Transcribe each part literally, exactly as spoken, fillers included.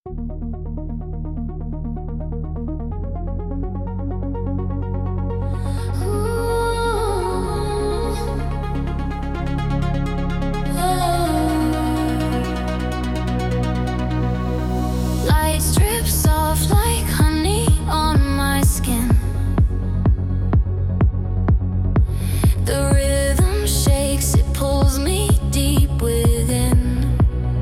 Light strips off like honey on my skin. The rhythm shakes, it pulls me deep within.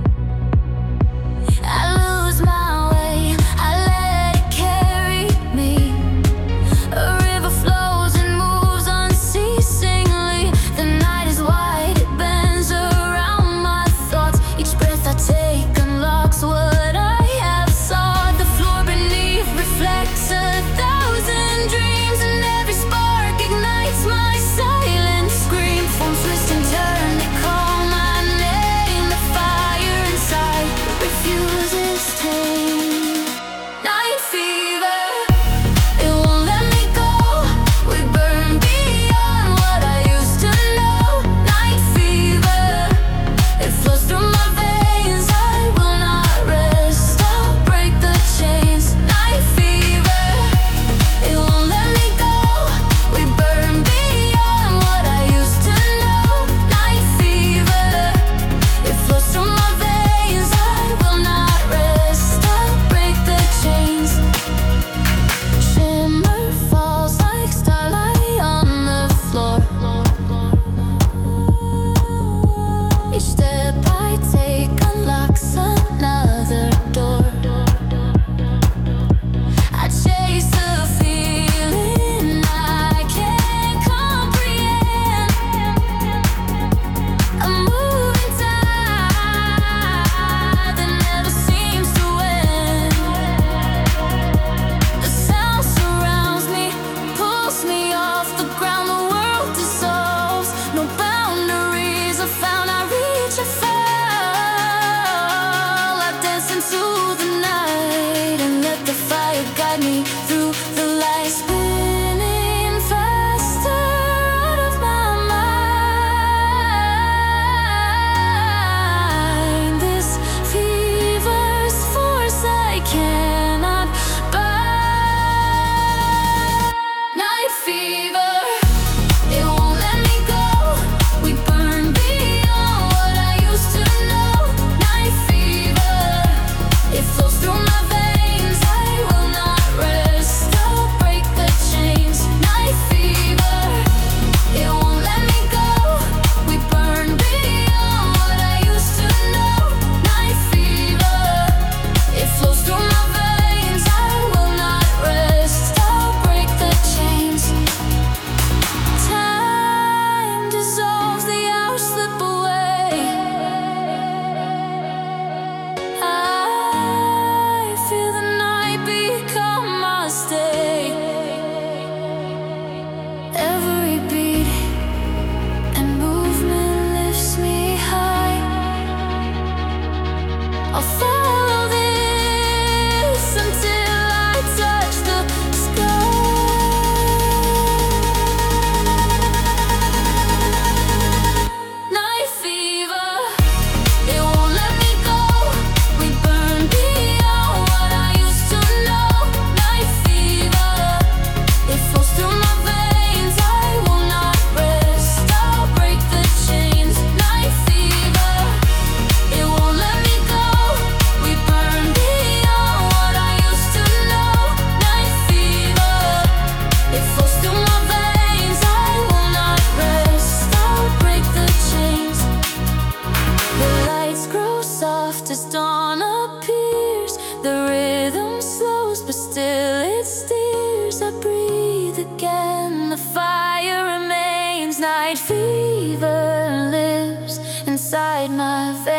I lose my way, I let it carry me. A river flows and moves unceasingly. The night is wide, it bends around my thoughts. Each breath I take unlocks what I have sought. The floor beneath reflects a thousand dreams, and every spark ignites my silent scream. Forms twist and turn, they call my name. The fire inside refuses tame. Night fever, it won't let me go. We burn beyond what I used to know. Night fever, it flows through my veins. I will not rest, I'll break the chains. Night fever, it won't let me go. We burn beyond what I used to know. Night fever, it flows through my veins. I will not rest, I'll break the chains. Shimmer falls like starlight on the floor. Each step I take unlocks another door. I chase the feeling I can't comprehend. A moving tide that never seems to end. The sound surrounds me, pulls me off the ground. The world dissolves, no boundaries are found. I reach, I fall, I dance into the night and let the fire guide me through the light. Spinning faster out of my mind. This fever's force I cannot buy. Night fever, it won't let me go. We burn beyond what I used to know. Night fever, it flows through my veins. I will not rest, I'll break the chains. Night fever, it won't let me go. We burn beyond what I used to know. Night fever, it flows through my veins. I will not rest, I'll break the chains. Time dissolves, the hours slip away. I feel the night become my stay. Every beat and movement lifts me high. I'll follow this until I touch the sky. Night fever, it won't let me go. We burn beyond what I used to know. Night fever, it flows through my veins. I will not rest, I'll break the chains. Night fever, it won't let me go. We burn beyond what I used to know. Night fever, it flows through my veins. I will not rest, I'll break the chains. The lights grow soft as dawn appears. The rhythm slows, but still it steers. I breathe again, the fire remains. Night fever lives inside my veins.